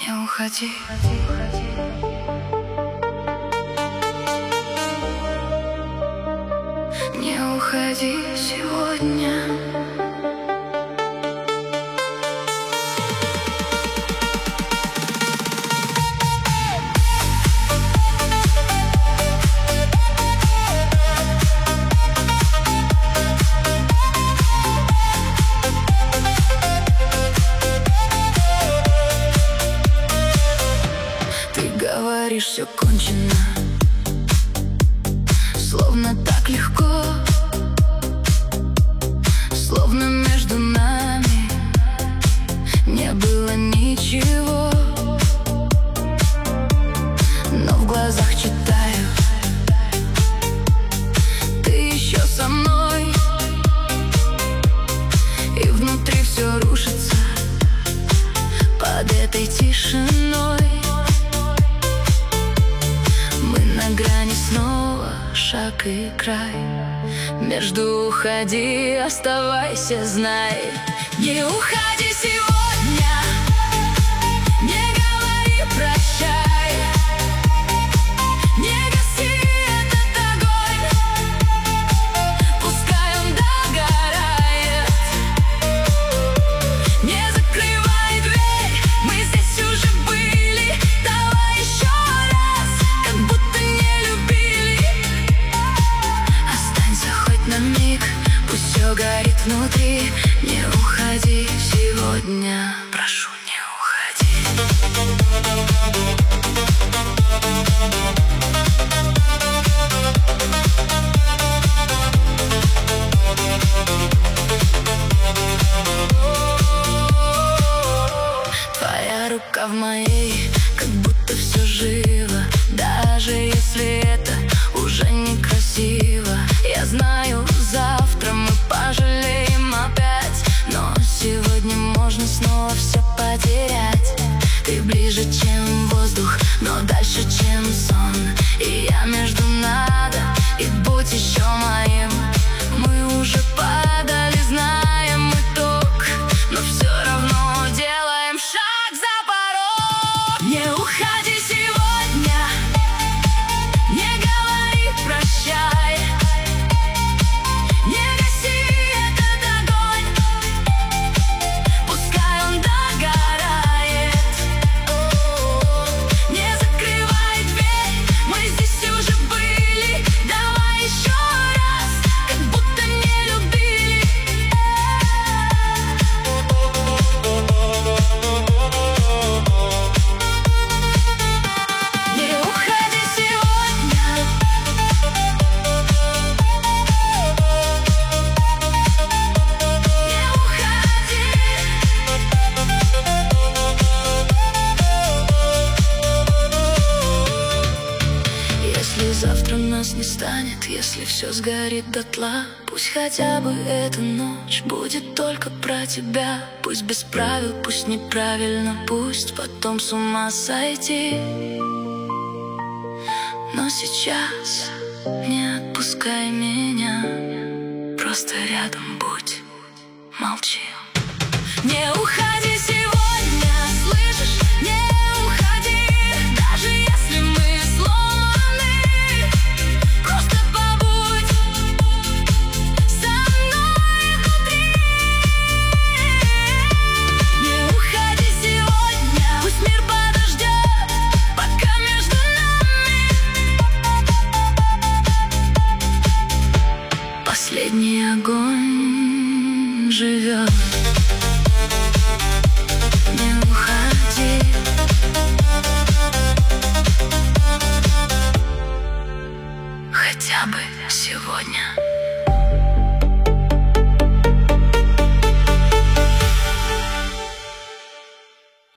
Не уходи. Не уходи сегодня. Ты говоришь, все кончено, словно так легко, словно между нами не было ничего. Но в глазах читаю, ты еще со мной, и внутри все рушится под этой тишиной. Мы на грани снова, шаг и край. Между уходи, оставайся, знай. Не уходи сегодня, не говори прощай, не гаси этот огонь, пускай он догорает. Не закрывай дверь, мы здесь уже были, давай еще раз, как будто не любили. Останься хоть на миг, пусть все горит внутри. Не уходи сегодня, прошу, не уходи. Твоя рука в моей, как будто все живо, даже если это уже некрасиво. Я знаю, завтра мы пожалеем опять, но сегодня можно снова все потерять. Ты ближе, чем воздух, но дальше, чем сон. И я между надо, и будь еще моим. Мы уже падали, знаем итог, но все равно делаем шаг за порог. Не уходи сегодня, не говори прощай, не гаси этот огонь, пускай он догорает. Не закрывай дверь, мы здесь уже были, давай еще раз, как будто не любили. Не уходи сегодня. Не уходи. Если завтра нас не станет, если все сгорит дотла, пусть хотя бы эта ночь будет только про тебя. Пусть без правил, пусть неправильно, пусть потом с ума сойти. Но сейчас не отпускай меня, просто рядом будь, молчи. Не уходи сегодня, слышишь? Не уходи, даже если мы сломаны, просто побудь со мной внутри. Не уходи сегодня, пусть мир подождет, пока между нами последний огонь живет. Не уходи. Хотя бы сегодня.